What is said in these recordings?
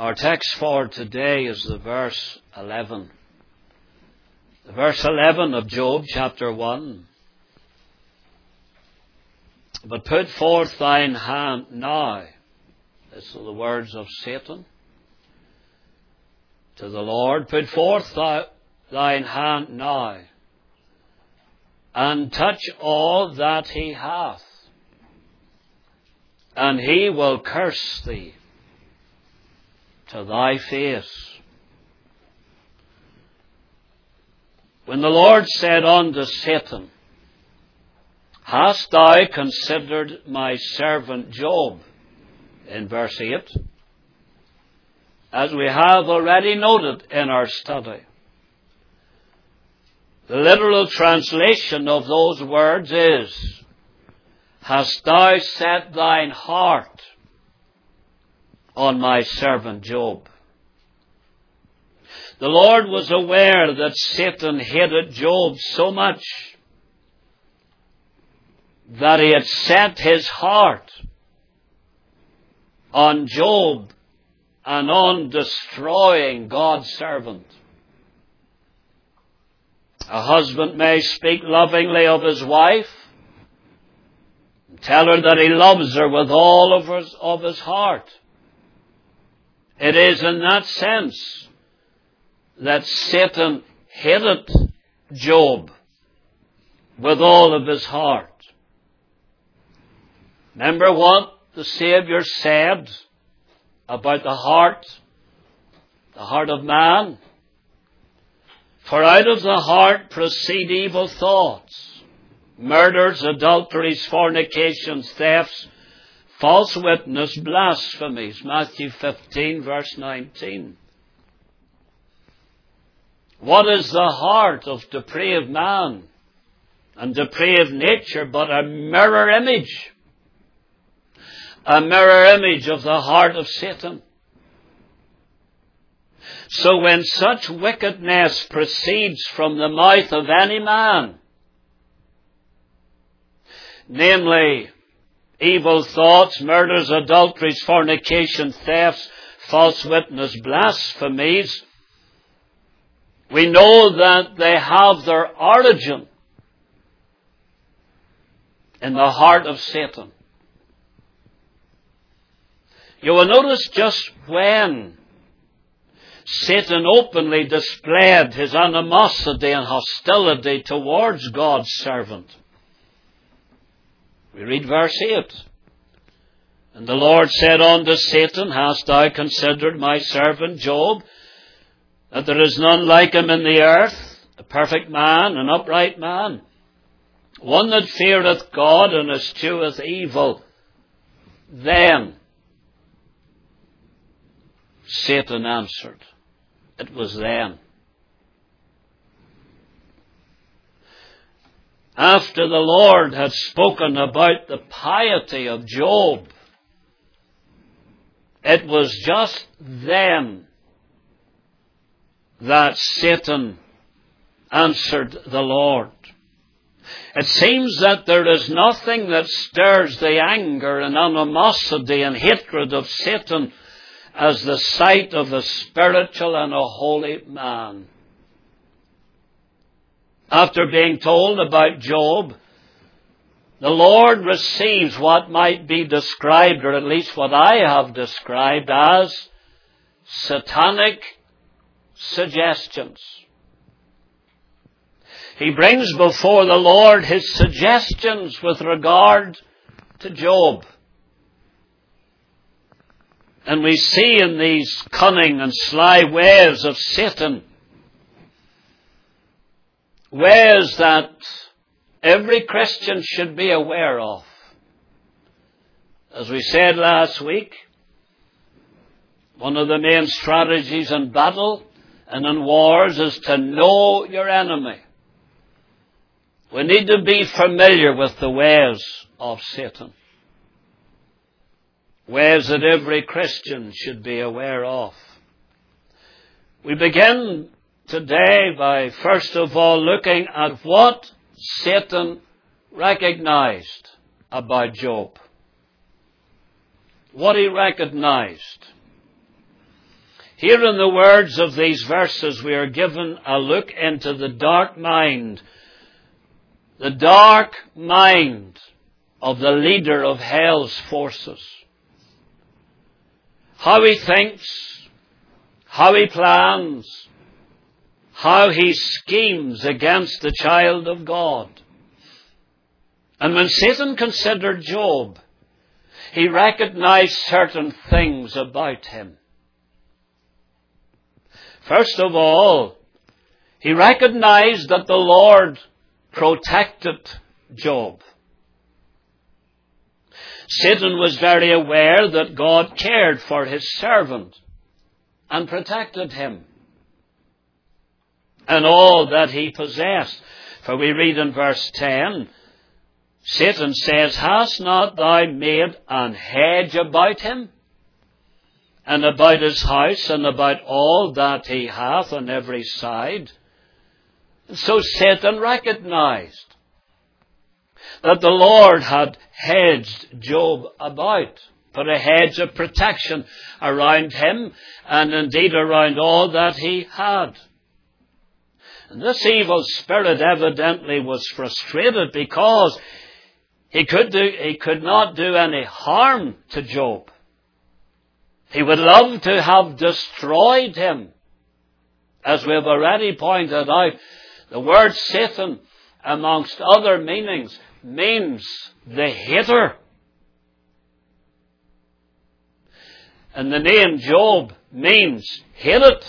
Our text for today is the verse 11. The verse 11 of Job chapter 1. But put forth thine hand now. These are the words of Satan to the Lord. Put forth thine hand now, and touch all that he hath, and he will curse thee to thy face. When the Lord said unto Satan, Hast thou considered my servant Job? In verse 8, as we have already noted in our study, the literal translation of those words is, Hast thou set thine heart on my servant Job? The Lord was aware that Satan hated Job so much that he had set his heart on Job and on destroying God's servant. A husband may speak lovingly of his wife, tell her that he loves her with all of his heart. It is in that sense that Satan hated Job with all of his heart. Remember what the Saviour said about the heart of man? For out of the heart proceed evil thoughts, murders, adulteries, fornications, thefts, false witness, blasphemies. Matthew 15 verse 19. What is the heart of depraved man and depraved nature but a mirror image? A mirror image of the heart of Satan. So when such wickedness proceeds from the mouth of any man, namely evil thoughts, murders, adulteries, fornication, thefts, false witness, blasphemies, we know that they have their origin in the heart of Satan. You will notice just when Satan openly displayed his animosity and hostility towards God's servant. We read verse 8. And the Lord said unto Satan, Hast thou considered my servant Job, that there is none like him in the earth, a perfect man, an upright man, one that feareth God and escheweth evil? Then Satan answered. It was then. After the Lord had spoken about the piety of Job, it was just then that Satan answered the Lord. It seems that there is nothing that stirs the anger and animosity and hatred of Satan as the sight of a spiritual and a holy man. After being told about Job, the Lord receives what might be described, or at least what I have described, as satanic suggestions. He brings before the Lord his suggestions with regard to Job. And we see in these cunning and sly ways of Satan, ways that every Christian should be aware of. As we said last week, one of the main strategies in battle and in wars is to know your enemy. We need to be familiar with the ways of Satan. Ways that every Christian should be aware of. We begin today by first of all looking at what Satan recognized about Job. What he recognized. Here in the words of these verses, we are given a look into the dark mind of the leader of hell's forces. How he thinks, how he plans, how he schemes against the child of God. And when Satan considered Job, he recognized certain things about him. First of all, he recognized that the Lord protected Job. Satan was very aware that God cared for his servant and protected him and all that he possessed. For we read in verse 10, Satan says, "Hast not thou made an hedge about him, and about his house, and about all that he hath on every side?" And so Satan recognized that the Lord had hedged Job about, put a hedge of protection around him, and indeed around all that he had. And this evil spirit evidently was frustrated because he could not do any harm to Job. He would love to have destroyed him. As we have already pointed out, the word Satan, amongst other meanings, means the hater. And the name Job means hated.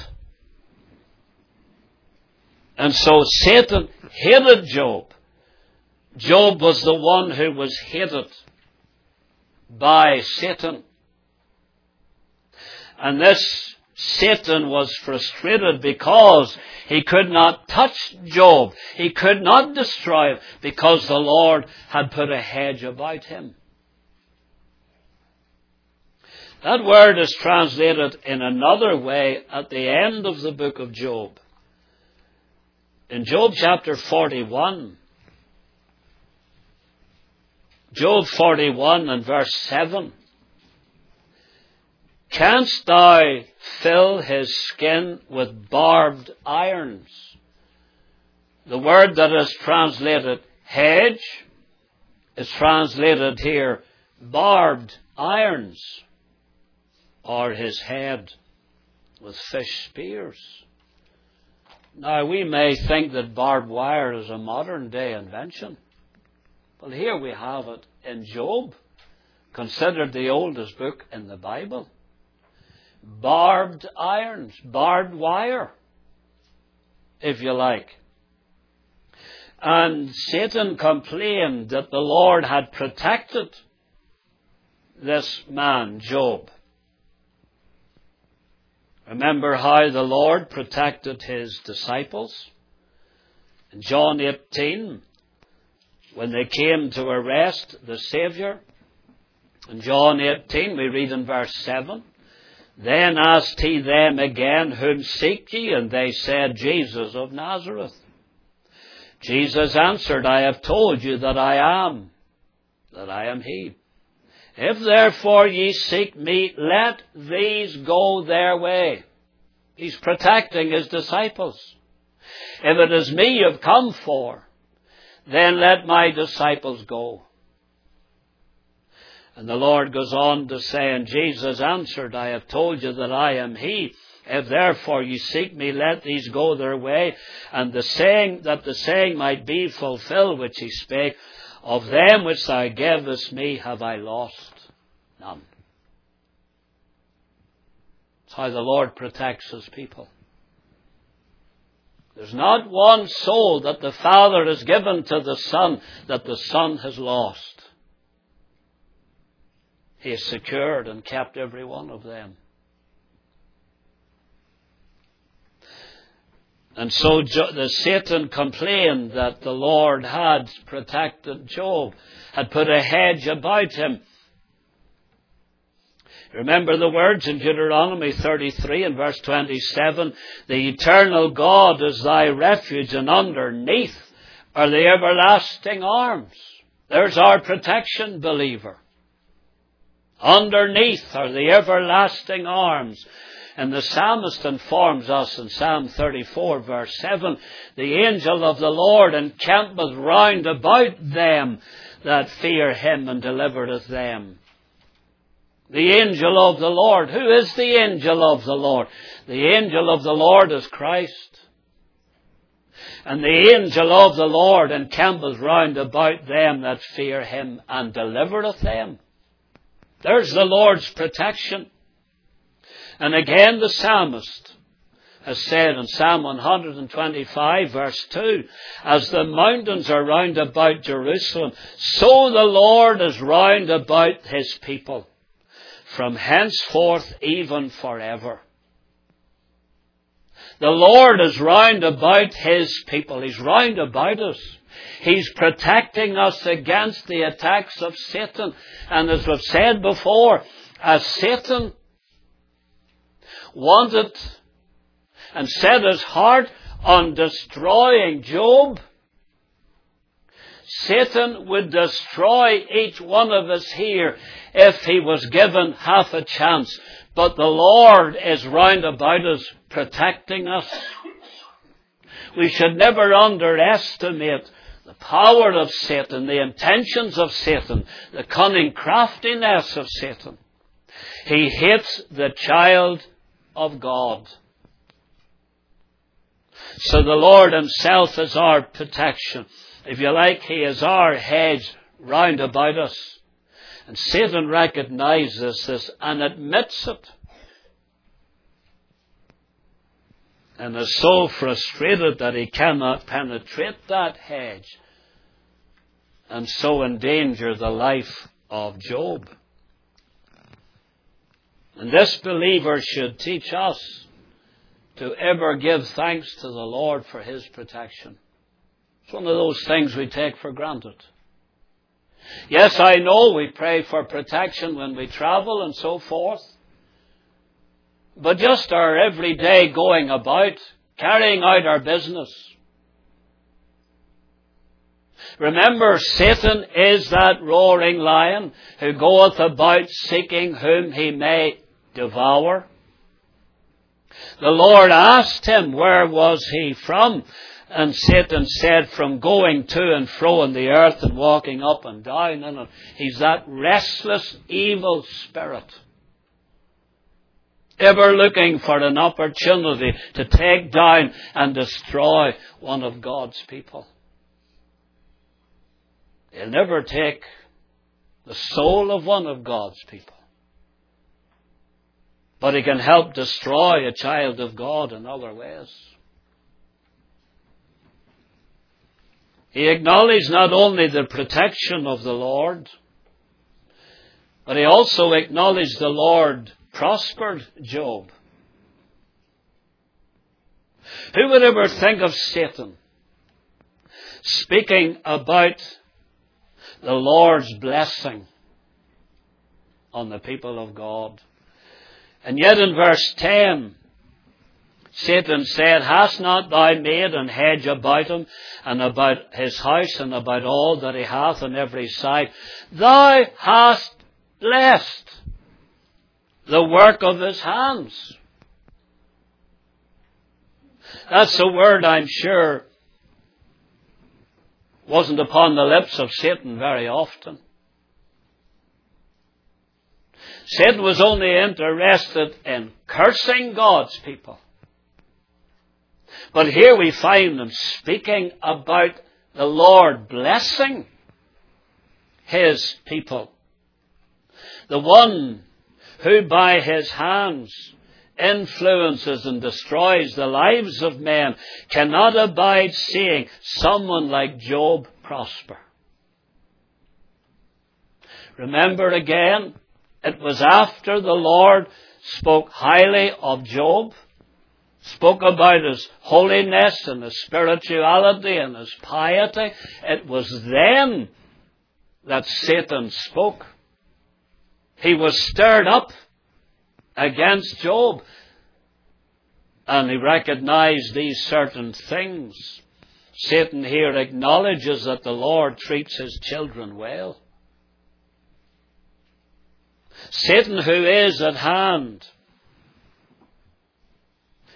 And so Satan hated Job. Job was the one who was hated by Satan. And this Satan was frustrated because he could not touch Job. He could not destroy him because the Lord had put a hedge about him. That word is translated in another way at the end of the book of Job. In Job chapter 41, Job 41 and verse 7, "Canst thou fill his skin with barbed irons?" The word that is translated hedge is translated here barbed irons, or his head with fish spears. Now we may think that barbed wire is a modern day invention. Well, here we have it in Job, considered the oldest book in the Bible. Barbed irons, barbed wire, if you like. And Satan complained that the Lord had protected this man, Job. Remember how the Lord protected his disciples? In John 18, when they came to arrest the Saviour, in John 18 we read in verse 7, "Then asked he them again, Whom seek ye? And they said, Jesus of Nazareth. Jesus answered, I have told you that I am he. If therefore ye seek me, let these go their way." He's protecting his disciples. If it is me you've come for, then let my disciples go. And the Lord goes on to say, and Jesus answered, I have told you that I am he. If therefore you seek me, let these go their way. And the saying might be fulfilled which he spake, of them which thou gavest me have I lost none. That's how the Lord protects his people. There's not one soul that the Father has given to the Son that the Son has lost. He has secured and kept every one of them. And so the Satan complained that the Lord had protected Job, had put a hedge about him. Remember the words in Deuteronomy 33 and verse 27, the eternal God is thy refuge, and underneath are the everlasting arms. There's our protection, believer. Underneath are the everlasting arms. And the psalmist informs us in Psalm 34 verse 7, the angel of the Lord encampeth round about them that fear him and delivereth them. The angel of the Lord. Who is the angel of the Lord? The angel of the Lord is Christ. And the angel of the Lord encampeth round about them that fear him and delivereth them. There's the Lord's protection. And again the psalmist has said in Psalm 125 verse 2, as the mountains are round about Jerusalem, so the Lord is round about his people, from henceforth even forever. The Lord is round about his people. He's round about us. He's protecting us against the attacks of Satan. And as we've said before, as Satan wanted and set his heart on destroying Job, Satan would destroy each one of us here if he was given half a chance. But the Lord is round about us, protecting us. We should never underestimate the power of Satan, the intentions of Satan, the cunning craftiness of Satan. He hates the child of God. So the Lord himself is our protection. If you like, he is our hedge round about us. And Satan recognizes this and admits it. And is so frustrated that he cannot penetrate that hedge and so endanger the life of Job. And this believer should teach us to ever give thanks to the Lord for his protection. It's one of those things we take for granted. Yes, I know we pray for protection when we travel and so forth. But just our everyday going about, carrying out our business. Remember, Satan is that roaring lion who goeth about seeking whom he may devour. The Lord asked him, where was he from? And Satan said, from going to and fro in the earth and walking up and down in it. He's that restless, evil spirit, ever looking for an opportunity to take down and destroy one of God's people. He'll never take the soul of one of God's people. But he can help destroy a child of God in other ways. He acknowledged not only the protection of the Lord, but he also acknowledged the Lord prospered Job. Who would ever think of Satan speaking about the Lord's blessing on the people of God? And yet in verse 10, Satan said, hast not thou made an hedge about him, and about his house, and about all that he hath on every side? Thou hast blessed the work of his hands. That's a word I'm sure wasn't upon the lips of Satan very often. Satan was only interested in cursing God's people. But here we find him speaking about the Lord blessing his people. The one who by his hands influences and destroys the lives of men cannot abide seeing someone like Job prosper. Remember again, it was after the Lord spoke highly of Job, spoke about his holiness and his spirituality and his piety. It was then that Satan spoke. He was stirred up against Job, and he recognized these certain things. Satan here acknowledges that the Lord treats his children well. Satan, who is at hand,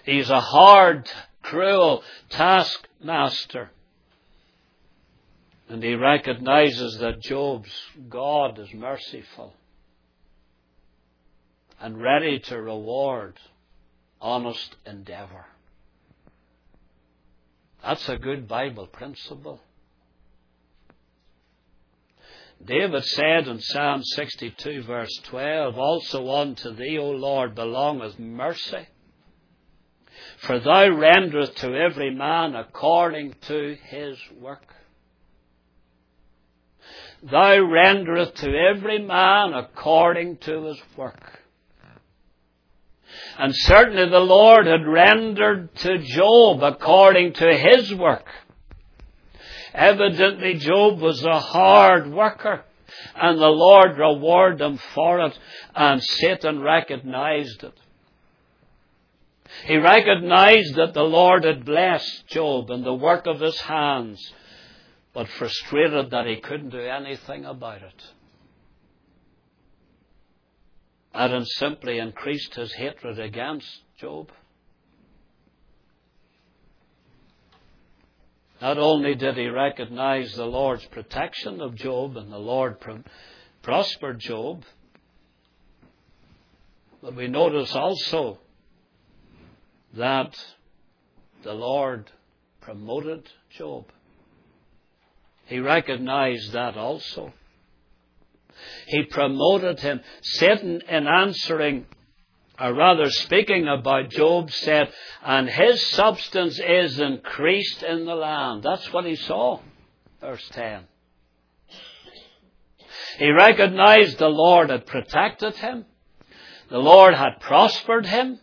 He's a hard, cruel taskmaster. And he recognizes that Job's God is merciful and ready to reward honest endeavor. That's a good Bible principle. David said in Psalm 62 verse 12, also unto thee, O Lord, belongeth mercy. For thou renderest to every man according to his work. Thou renderest to every man according to his work. And certainly the Lord had rendered to Job according to his work. Evidently Job was a hard worker, and the Lord rewarded him for it, and Satan recognized it. He recognized that the Lord had blessed Job and the work of his hands, but frustrated that he couldn't do anything about it. That had simply increased his hatred against Job. Not only did he recognize the Lord's protection of Job and the Lord prospered Job, but we notice also that the Lord promoted Job. He recognized that also. He promoted him. Satan, in answering, or rather speaking about Job, said, and his substance is increased in the land. That's what he saw. Verse 10. He recognized the Lord had protected him. The Lord had prospered him.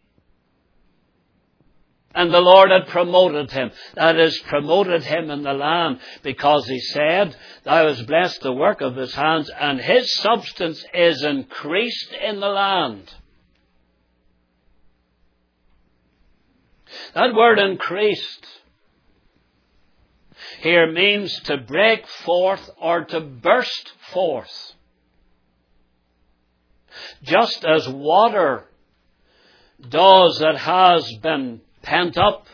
And the Lord had promoted him. That is, promoted him in the land, because he said, thou hast blessed the work of his hands, and his substance is increased in the land. That word increased here means to break forth or to burst forth. Just as water does that has been pent up.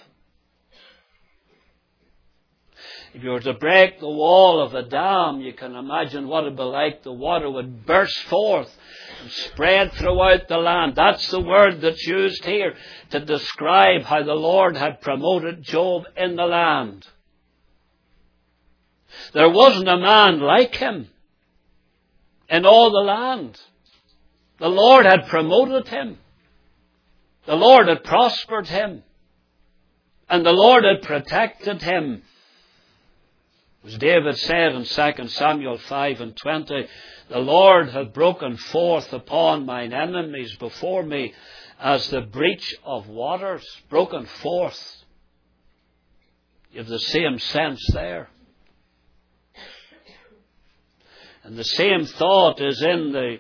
If you were to break the wall of a dam, you can imagine what it would be like. The water would burst forth and spread throughout the land. That's the word that's used here to describe how the Lord had promoted Job in the land. There wasn't a man like him in all the land. The Lord had promoted him. The Lord had prospered him. And the Lord had protected him. As David said in 2 Samuel 5:20, the Lord hath broken forth upon mine enemies before me as the breach of waters. Broken forth. You have the same sense there. And the same thought is in the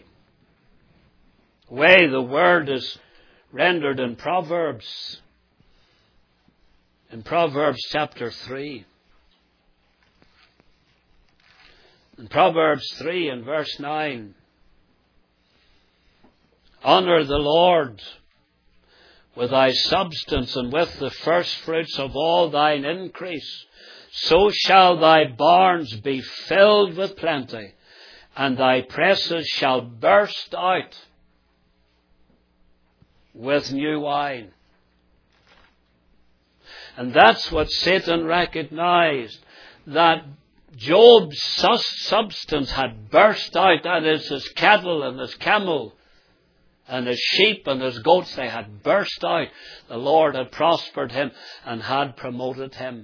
way the word is rendered in Proverbs. In Proverbs chapter 3. In Proverbs 3 and verse 9. Honour the Lord with thy substance and with the first fruits of all thine increase. So shall thy barns be filled with plenty, and thy presses shall burst out with new wine. And that's what Satan recognized, that Job's substance had burst out. That is, his cattle and his camel and his sheep and his goats, they had burst out. The Lord had prospered him and had promoted him.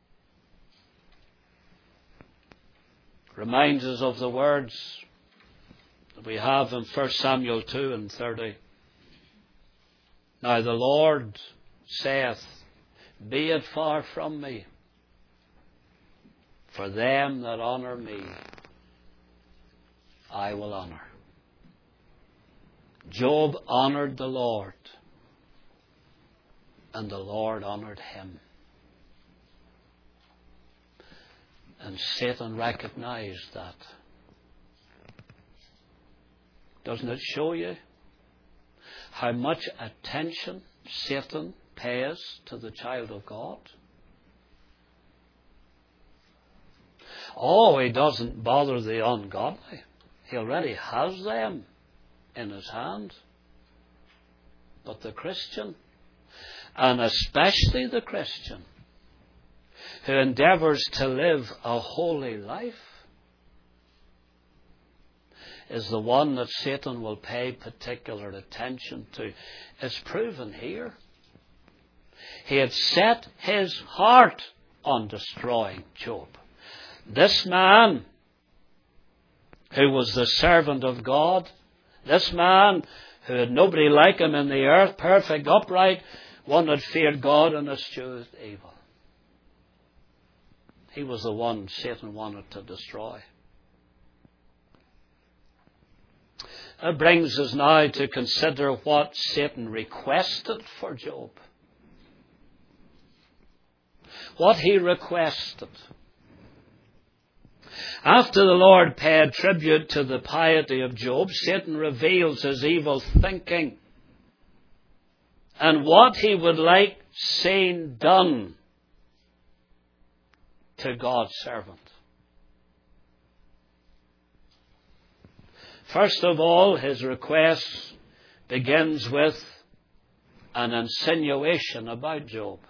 Reminds us of the words that we have in 1 Samuel 2 and 30. Now the Lord saith, be it far from me, for them that honour me, I will honour. Job honoured the Lord, and the Lord honoured him. And Satan recognized that. Doesn't it show you how much attention Satan pays to the child of God? Oh, he doesn't bother the ungodly. He already has them in his hand. But the Christian, and especially the Christian, who endeavours to live a holy life, is the one that Satan will pay particular attention to. It's proven here. He had set his heart on destroying Job. This man, who was the servant of God, this man who had nobody like him in the earth, perfect, upright, one that feared God and eschewed evil. He was the one Satan wanted to destroy. That brings us now to consider what Satan requested for Job. What he requested. After the Lord paid tribute to the piety of Job, Satan reveals his evil thinking and what he would like seen done to God's servant. First of all, his request begins with an insinuation about Job.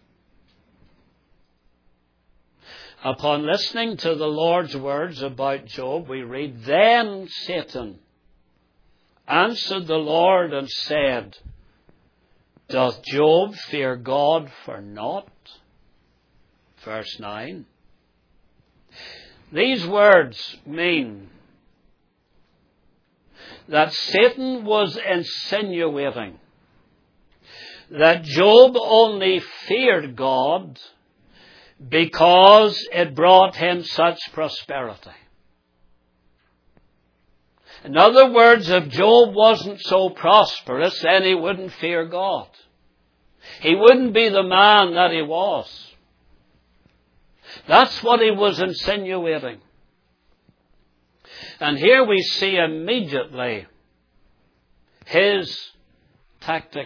Upon listening to the Lord's words about Job, we read, "Then Satan answered the Lord and said, Doth Job fear God for naught?" Verse 9. These words mean that Satan was insinuating that Job only feared God because it brought him such prosperity. In other words, if Job wasn't so prosperous, then he wouldn't fear God. He wouldn't be the man that he was. That's what he was insinuating. And here we see immediately his tactic.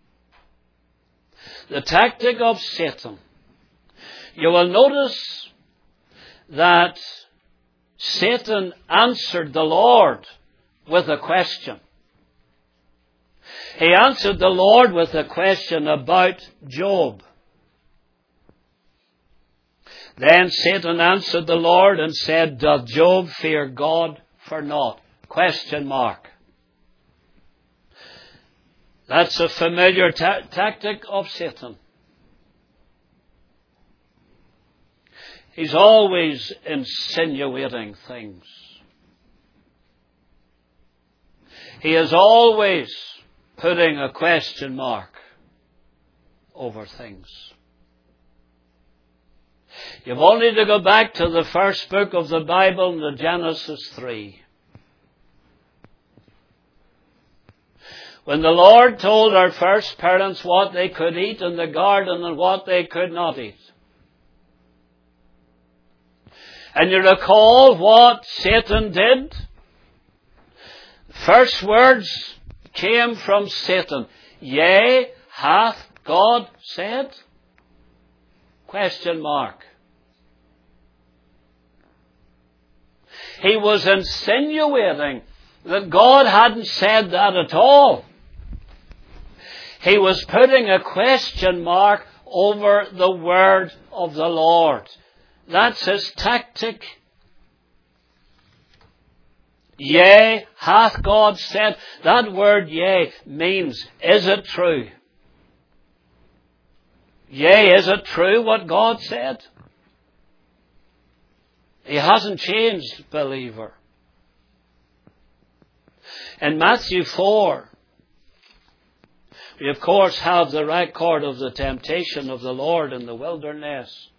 The tactic of Satan. You will notice that Satan answered the Lord with a question. He answered the Lord with a question about Job. Then Satan answered the Lord and said, Doth Job fear God for naught? Question mark. That's a familiar tactic of Satan. He's always insinuating things. He is always putting a question mark over things. You've only to go back to the first book of the Bible, the Genesis 3. When the Lord told our first parents what they could eat in the garden and what they could not eat. And you recall what Satan did? First words came from Satan. Yea, hath God said? Question mark. He was insinuating that God hadn't said that at all. He was putting a question mark over the word of the Lord. That's his tactic. Yea, hath God said? That word yea means, is it true? Yea, is it true what God said? He hasn't changed, believer. In Matthew 4, we of course have the record of the temptation of the Lord in the wilderness.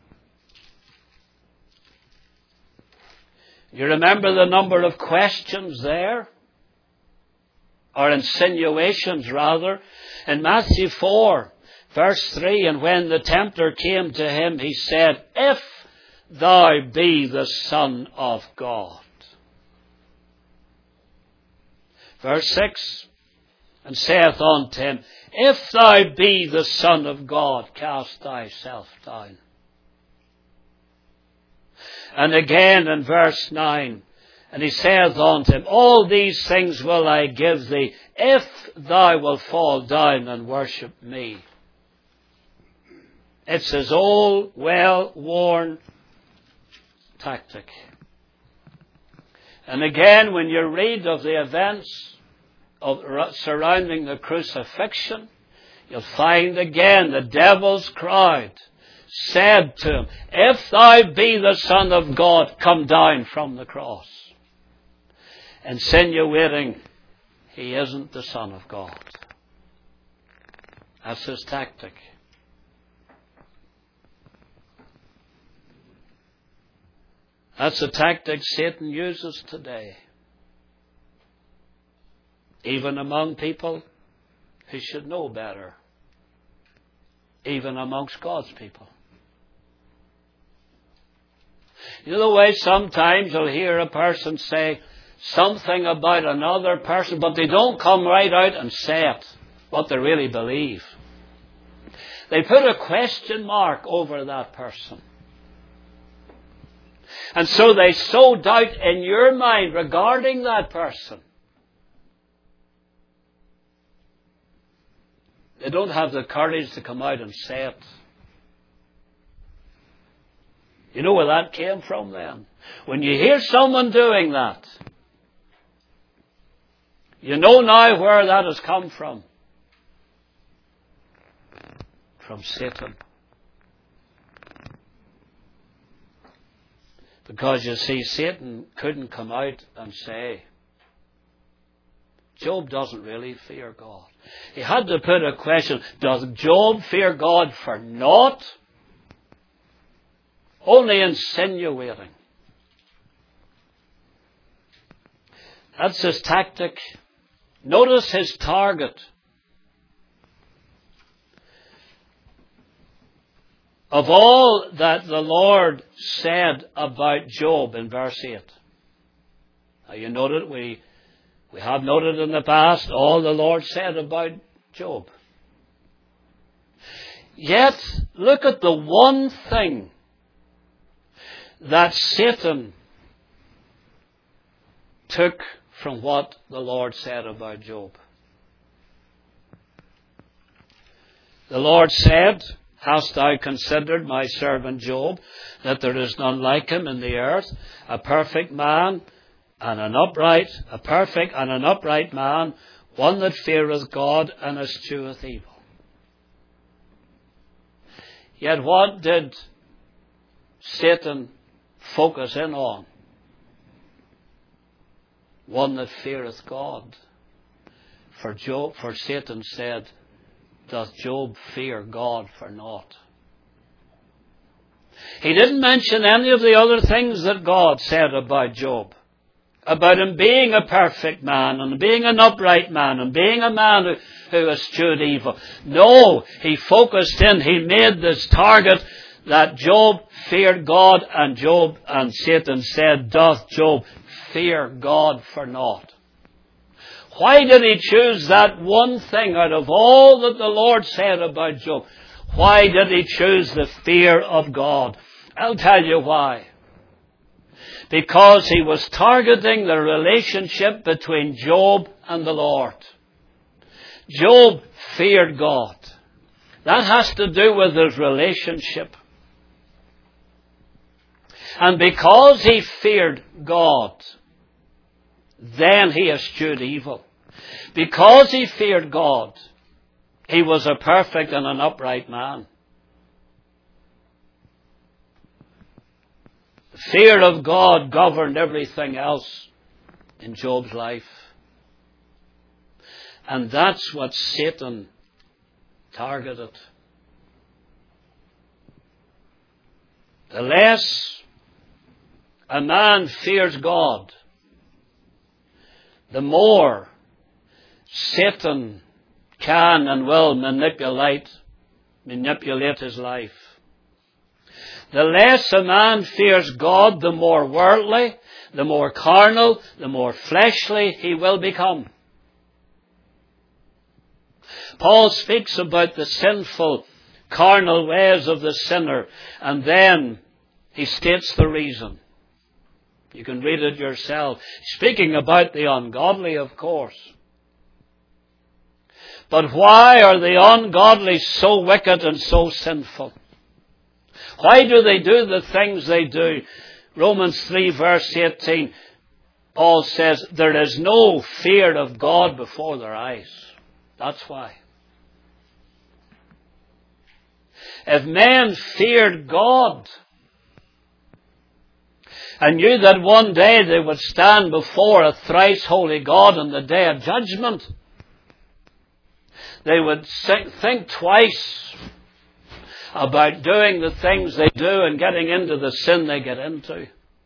You remember the number of questions there? Or insinuations, rather. In Matthew 4, verse 3, and when the tempter came to him, he said, If thou be the Son of God. Verse 6, and saith unto him, If thou be the Son of God, cast thyself down. And again in verse 9, and he saith unto him, All these things will I give thee, if thou wilt fall down and worship me. It's his old, well-worn tactic. And again, when you read of the events surrounding the crucifixion, you'll find again the devil's crowd said to him, If thou be the Son of God, come down from the cross. Insinuating he isn't the Son of God. That's his tactic. That's the tactic Satan uses today. Even among people who should know better. Even amongst God's people. You know the way sometimes you'll hear a person say something about another person, but they don't come right out and say it, what they really believe. They put a question mark over that person. And so they sow doubt in your mind regarding that person. They don't have the courage to come out and say it. You know where that came from then? When you hear someone doing that, you know now where that has come from. From Satan. Because you see, Satan couldn't come out and say, Job doesn't really fear God. He had to put a question, does Job fear God for naught? Only insinuating. That's his tactic. Notice his target. Of all that the Lord said about Job in verse 8. Now you noted, we have noted in the past all the Lord said about Job. Yet, look at the one thing that Satan took from what the Lord said about Job. The Lord said, Hast thou considered my servant Job, that there is none like him in the earth, a perfect man and an upright, a perfect and an upright man, one that feareth God and escheweth evil. Yet what did Satan focus in on? One that feareth God. For Satan said, Doth Job fear God for naught? He didn't mention any of the other things that God said about Job. About him being a perfect man, and being an upright man, and being a man who eschewed evil. No, he focused in, he made this target that Job feared God, and Satan said, Doth Job fear God for naught? Why did he choose that one thing out of all that the Lord said about Job? Why did he choose the fear of God? I'll tell you why. Because he was targeting the relationship between Job and the Lord. Job feared God. That has to do with his relationship. And because he feared God, then he eschewed evil. Because he feared God, he was a perfect and an upright man. The fear of God governed everything else in Job's life. And that's what Satan targeted. The less a man fears God, the more Satan can and will manipulate his life. The less a man fears God, the more worldly, the more carnal, the more fleshly he will become. Paul speaks about the sinful, carnal ways of the sinner, and then he states the reason. You can read it yourself. Speaking about the ungodly, of course. But why are the ungodly so wicked and so sinful? Why do they do the things they do? Romans 3 verse 18, Paul says, there is no fear of God before their eyes. That's why. If men feared God and knew that one day they would stand before a thrice holy God on the day of judgment, they would think twice about doing the things they do and getting into the sin they get into.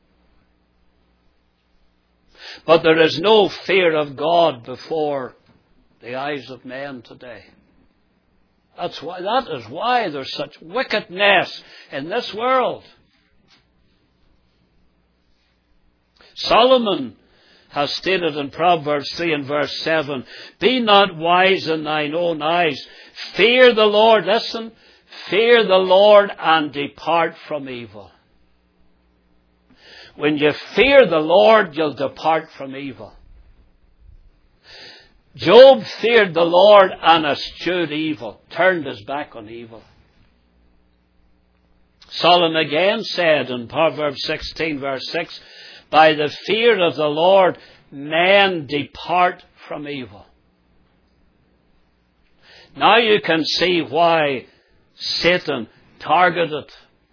But there is no fear of God before the eyes of men today. That is why there's such wickedness in this world. Solomon has stated in Proverbs 3 and verse 7, be not wise in thine own eyes. Fear the Lord. Listen. Fear the Lord and depart from evil. When you fear the Lord, you'll depart from evil. Job feared the Lord and eschewed evil, turned his back on evil. Solomon again said in Proverbs 16 verse 6, by the fear of the Lord, men depart from evil. Now you can see why Satan targeted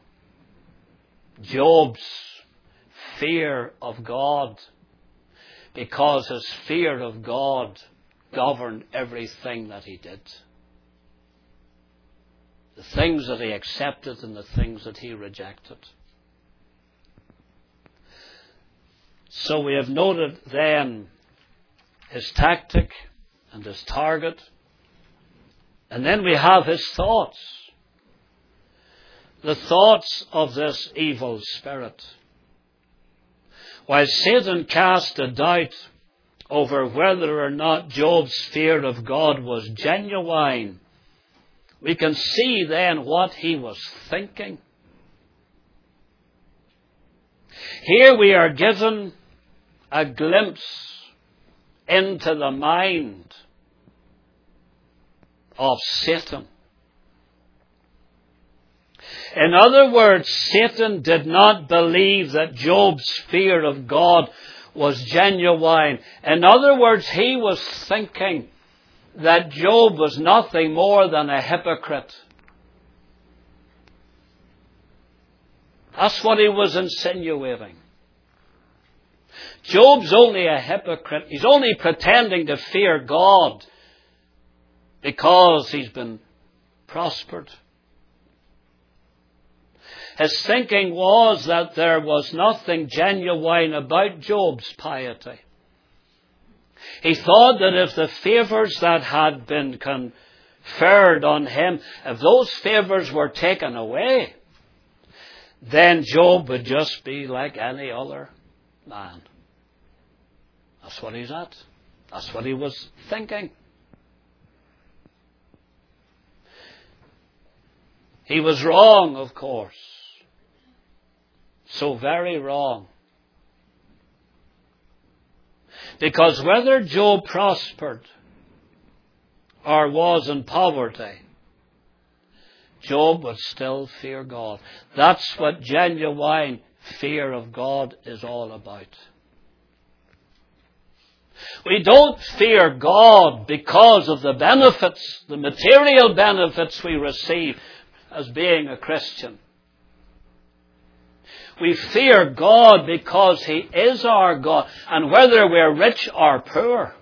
Job's fear of God, because his fear of God governed everything that he did. The things that he accepted and the things that he rejected. So we have noted then his tactic and his target. And then we have his thoughts. The thoughts of this evil spirit. While Satan cast a doubt over whether or not Job's fear of God was genuine, we can see then what he was thinking. Here we are given a glimpse into the mind of Satan. In other words, Satan did not believe that Job's fear of God was genuine. In other words, he was thinking that Job was nothing more than a hypocrite. That's what he was insinuating. Job's only a hypocrite. He's only pretending to fear God because he's been prospered. His thinking was that there was nothing genuine about Job's piety. He thought that if the favours that had been conferred on him, if those favours were taken away, then Job would just be like any other man. That's what he's at. That's what he was thinking. He was wrong, of course. So very wrong. Because whether Job prospered or was in poverty, Job would still fear God. That's what genuine fear of God is all about. We don't fear God because of the benefits, the material benefits we receive as being a Christian. We fear God because He is our God. And whether we're rich or poor,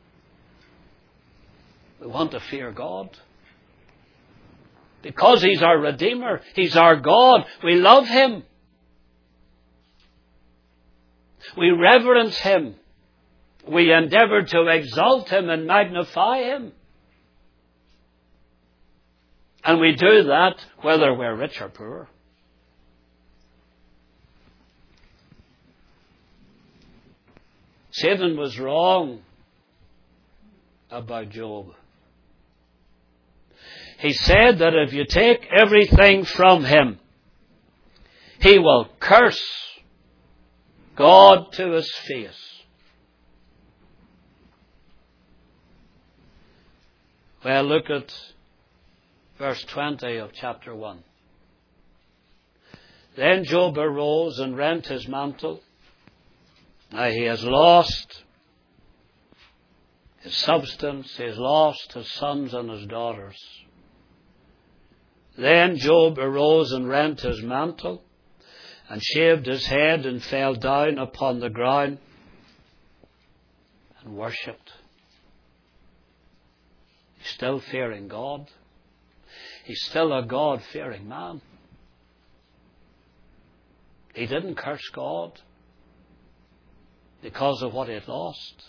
we want to fear God. Because He's our Redeemer. He's our God. We love Him. We reverence Him. We endeavour to exalt Him and magnify Him. And we do that whether we're rich or poor. Satan was wrong about Job. He said that if you take everything from him, he will curse God to his face. Well, look at verse 20 of chapter 1. Then Job arose and rent his mantle. Now he has lost his substance, he has lost his sons and his daughters. Then Job arose and rent his mantle, and shaved his head, and fell down upon the ground, and worshipped. He's still fearing God. He's still a God-fearing man. He didn't curse God because of what he had lost.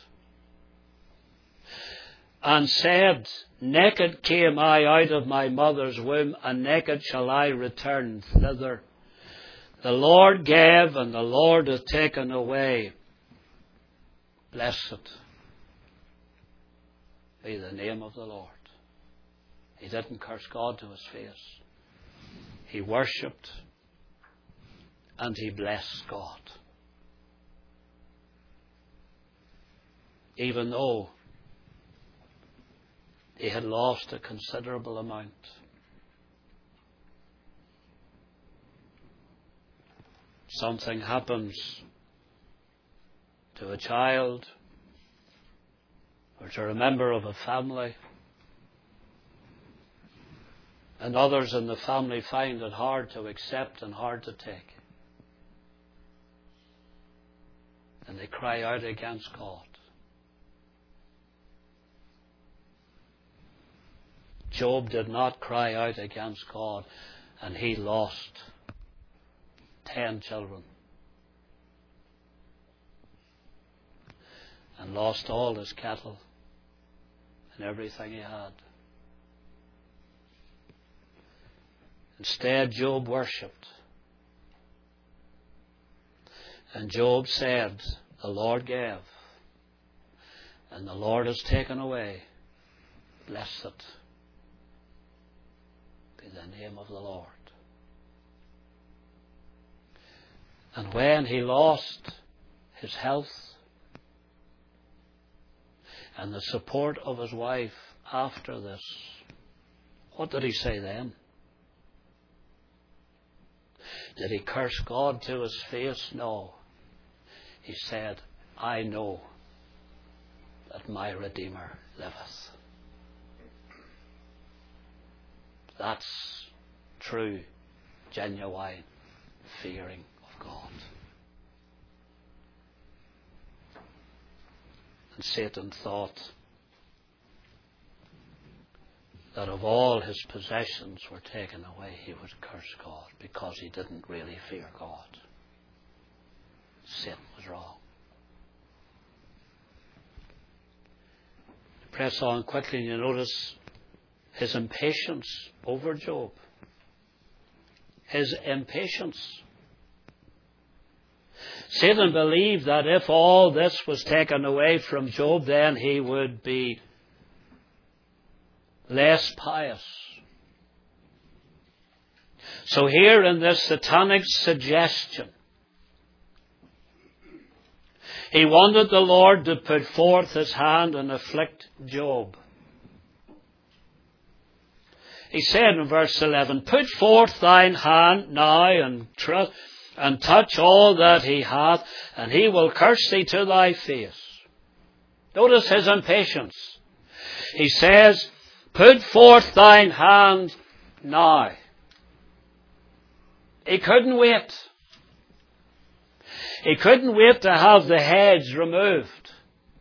And said, naked came I out of my mother's womb, and naked shall I return thither. The Lord gave, and the Lord hath taken away. Blessed be the name of the Lord. He didn't curse God to his face. He worshipped, and he blessed God. Even though he had lost a considerable amount. Something happens to a child or to a member of a family, and others in the family find it hard to accept and hard to take. And they cry out against God. Job did not cry out against God, and he lost 10 children. And lost all his cattle and everything he had. Instead, Job worshipped. And Job said, the Lord gave, and the Lord has taken away. Blessed be the name of the Lord. And when he lost his health and the support of his wife after this, what did he say then? Did he curse God to his face? No. He said, I know that my Redeemer liveth. That's true, genuine fearing of God. And Satan thought that if all his possessions were taken away, he would curse God because he didn't really fear God. Satan was wrong. Press on quickly, and you notice his impatience over Job. His impatience. Satan believed that if all this was taken away from Job, then he would be less pious. So here in this satanic suggestion, he wanted the Lord to put forth his hand and afflict Job. He said in verse 11, put forth thine hand now and touch all that he hath, and he will curse thee to thy face. Notice his impatience. He says, put forth thine hand now. He couldn't wait. He couldn't wait to have the heads removed.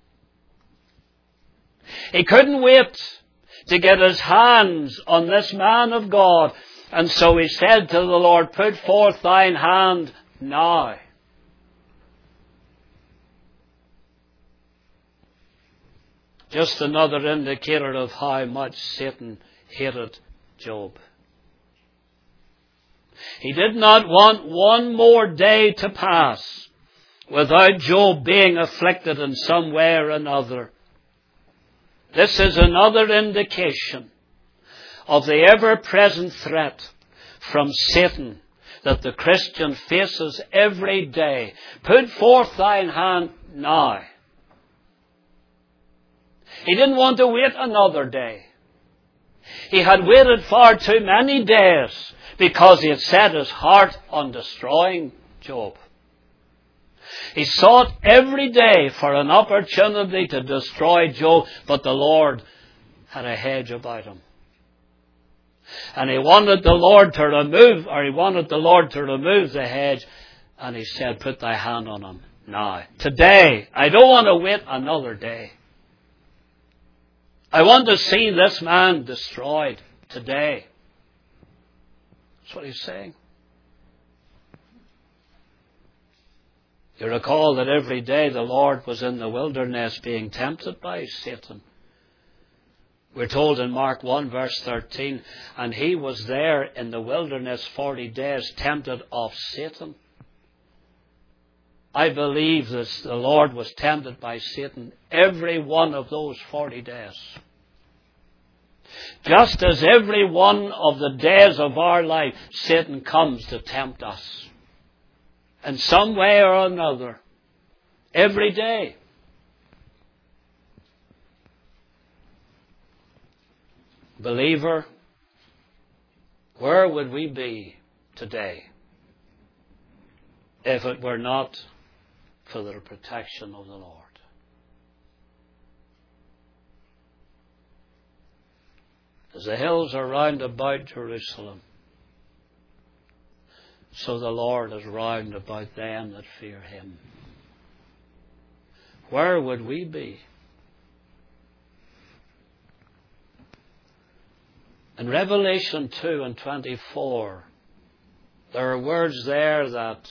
He couldn't wait to get his hands on this man of God. And so he said to the Lord, put forth thine hand now. Just another indicator of how much Satan hated Job. He did not want one more day to pass without Job being afflicted in some way or another. This is another indication of the ever-present threat from Satan that the Christian faces every day. Put forth thine hand now. He didn't want to wait another day. He had waited far too many days because he had set his heart on destroying Job. He sought every day for an opportunity to destroy Job, but the Lord had a hedge about him. And he wanted the Lord to remove the hedge, and he said, put thy hand on him now. Today, I don't want to wait another day. I want to see this man destroyed today. That's what he's saying. You recall that every day the Lord was in the wilderness being tempted by Satan. We're told in Mark 1 verse 13, and he was there in the wilderness 40 days tempted of Satan. I believe that the Lord was tempted by Satan every one of those 40 days. Just as every one of the days of our life, Satan comes to tempt us in some way or another. Every day. Believer, where would we be today if it were not for the protection of the Lord? As the hills are round about Jerusalem, so the Lord is round about them that fear him. Where would we be? In Revelation 2 and 24, there are words there that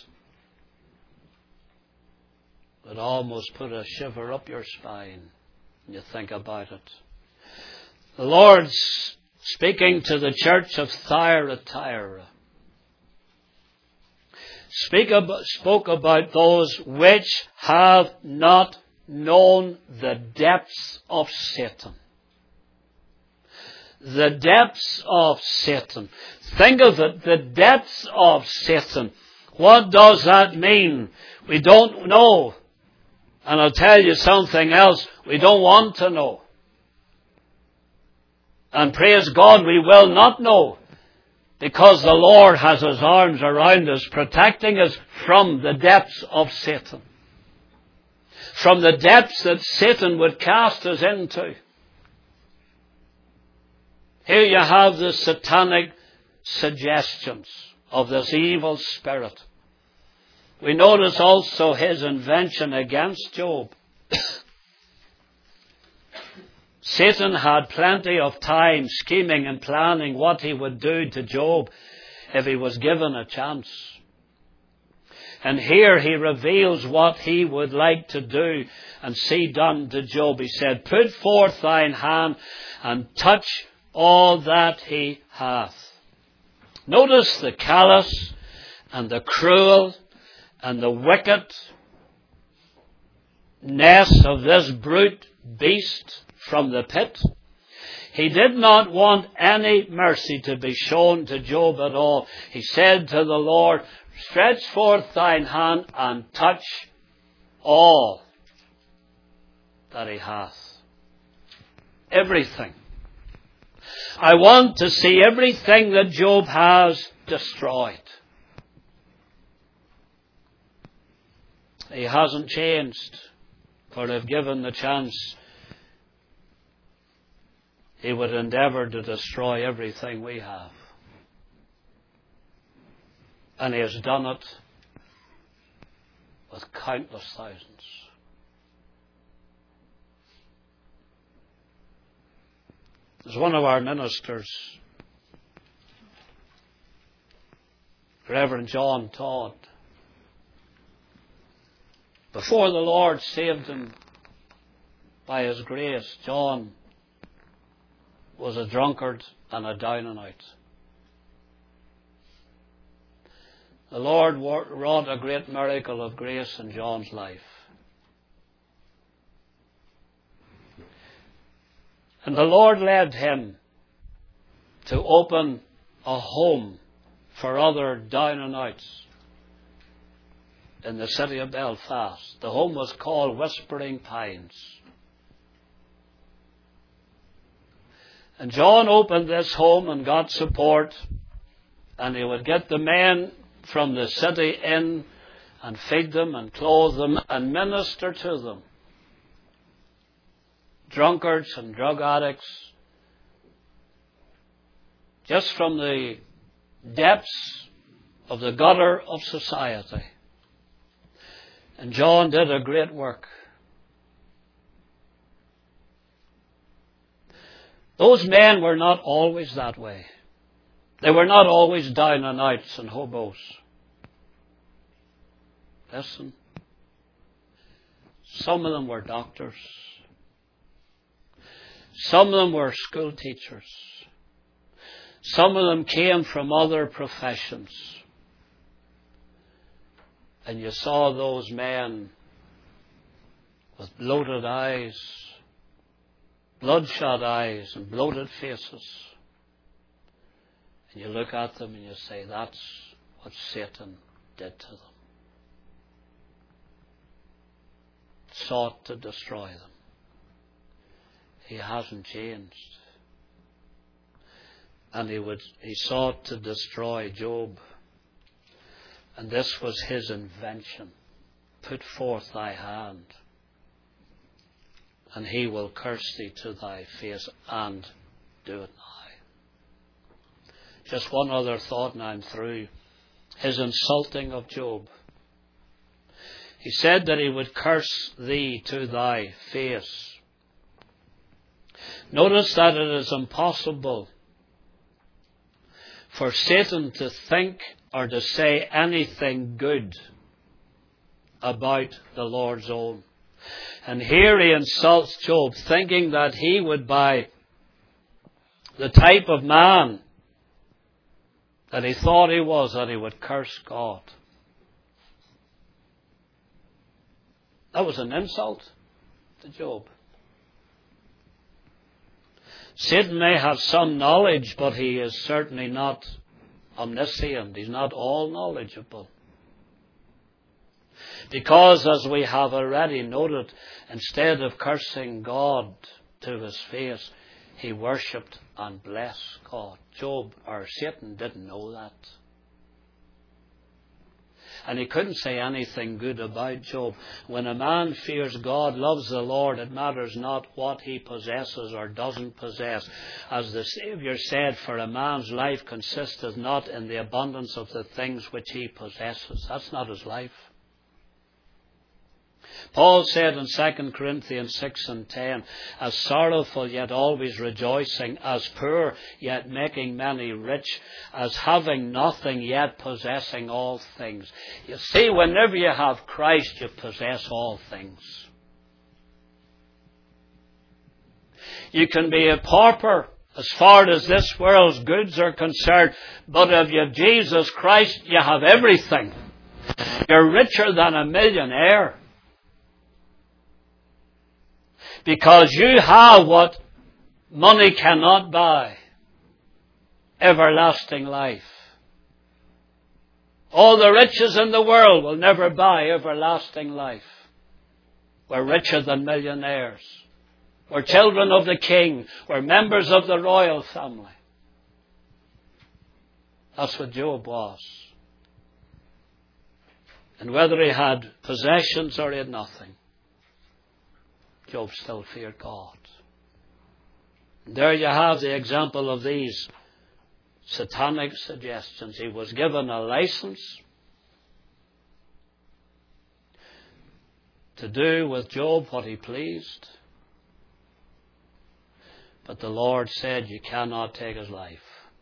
would almost put a shiver up your spine when you think about it. The Lord's speaking to the church of Thyatira. Spoke about those which have not known the depths of Satan. The depths of Satan. Think of it, the depths of Satan. What does that mean? We don't know. And I'll tell you something else, we don't want to know. And praise God, we will not know. Because the Lord has his arms around us, protecting us from the depths of Satan. From the depths that Satan would cast us into. Here you have the satanic suggestions of this evil spirit. We notice also his invention against Job. Satan had plenty of time scheming and planning what he would do to Job if he was given a chance. And here he reveals what he would like to do and see done to Job. He said, put forth thine hand and touch all that he hath. Notice the callous and the cruel and the wickedness of this brute beast from the pit. He did not want any mercy to be shown to Job at all. He said to the Lord, stretch forth thine hand and touch all that he hath. Everything. I want to see everything that Job has destroyed. He hasn't changed, for if given the chance, he would endeavour to destroy everything we have. And he has done it with countless thousands. As one of our ministers, Reverend John Todd, before the Lord saved him by his grace, John was a drunkard and a down and out. The Lord wrought a great miracle of grace in John's life. And the Lord led him to open a home for other down and outs in the city of Belfast. The home was called Whispering Pines. And John opened this home and got support, and he would get the men from the city in and feed them and clothe them and minister to them. Drunkards and drug addicts, just from the depths of the gutter of society. And John did a great work. Those men were not always that way. They were not always down and outs and hobos. Listen. Some of them were doctors. Some of them were school teachers. Some of them came from other professions. And you saw those men with bloated eyes, bloodshot eyes and bloated faces. And you look at them and you say, that's what Satan did to them. Sought to destroy them. He hasn't changed. And he sought to destroy Job. And this was his invention. Put forth thy hand, and he will curse thee to thy face, and do it now. Just one other thought and I'm through. His insulting of Job. He said that he would curse thee to thy face. Notice that it is impossible for Satan to think or to say anything good about the Lord's own. And here he insults Job, thinking that he would, by the type of man that he thought he was, that he would curse God. That was an insult to Job. Satan may have some knowledge, but he is certainly not omniscient. He's not all knowledgeable. Because, as we have already noted, instead of cursing God to his face, he worshipped and blessed God. Job, or Satan, didn't know that. And he couldn't say anything good about Job. When a man fears God, loves the Lord, it matters not what he possesses or doesn't possess. As the Saviour said, for a man's life consisteth not in the abundance of the things which he possesses. That's not his life. Paul said in 2 Corinthians 6 and 10, as sorrowful yet always rejoicing, as poor yet making many rich, as having nothing yet possessing all things. You see, whenever you have Christ, you possess all things. You can be a pauper as far as this world's goods are concerned, but if you have Jesus Christ, you have everything. You're richer than a millionaire. Because you have what money cannot buy. Everlasting life. All the riches in the world will never buy everlasting life. We're richer than millionaires. We're children of the King. We're members of the royal family. That's what Job was. And whether he had possessions or he had nothing, Job still feared God. And there you have the example of these satanic suggestions. He was given a license to do with Job what he pleased. But the Lord said, you cannot take his life.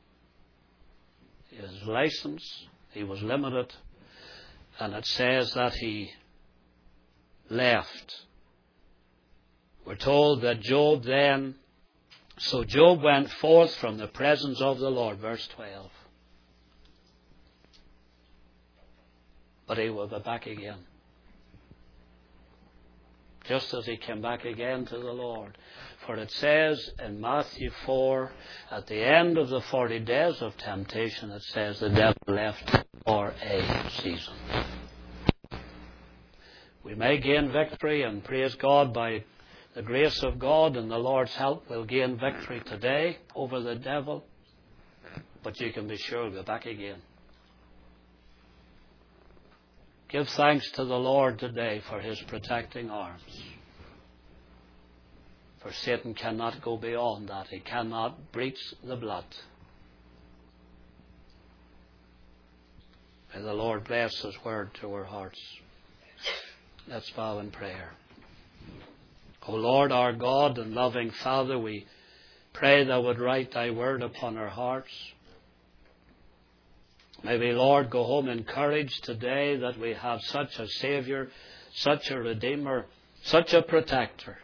His license, he was limited. And it says that he left. We're told that Job then, so Job went forth from the presence of the Lord, verse 12. But he will be back again. Just as he came back again to the Lord. For it says in Matthew 4, at the end of the 40 days of temptation, it says the devil left for a season. We may gain victory, and praise God, by the grace of God and the Lord's help, we'll gain victory today over the devil. But you can be sure we'll be back again. Give thanks to the Lord today for His protecting arms. For Satan cannot go beyond that. He cannot breach the blood. May the Lord bless His word to our hearts. Let's bow in prayer. O Lord, our God and loving Father, we pray Thou would write Thy word upon our hearts. May we, Lord, go home encouraged today that we have such a Saviour, such a Redeemer, such a Protector.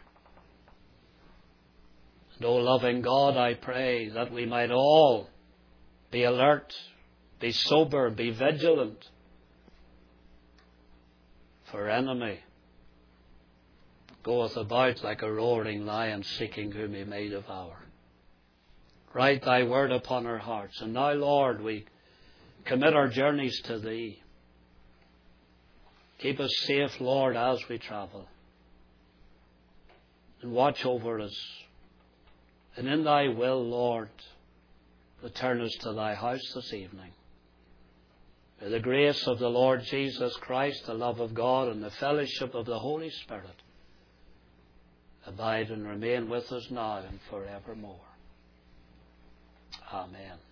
And, O loving God, I pray that we might all be alert, be sober, be vigilant. For enemy goeth about like a roaring lion, seeking whom he may devour. Write Thy word upon our hearts. And now, Lord, we commit our journeys to Thee. Keep us safe, Lord, as we travel. And watch over us. And in Thy will, Lord, return us to Thy house this evening. May the grace of the Lord Jesus Christ, the love of God, and the fellowship of the Holy Spirit abide and remain with us now and forevermore. Amen.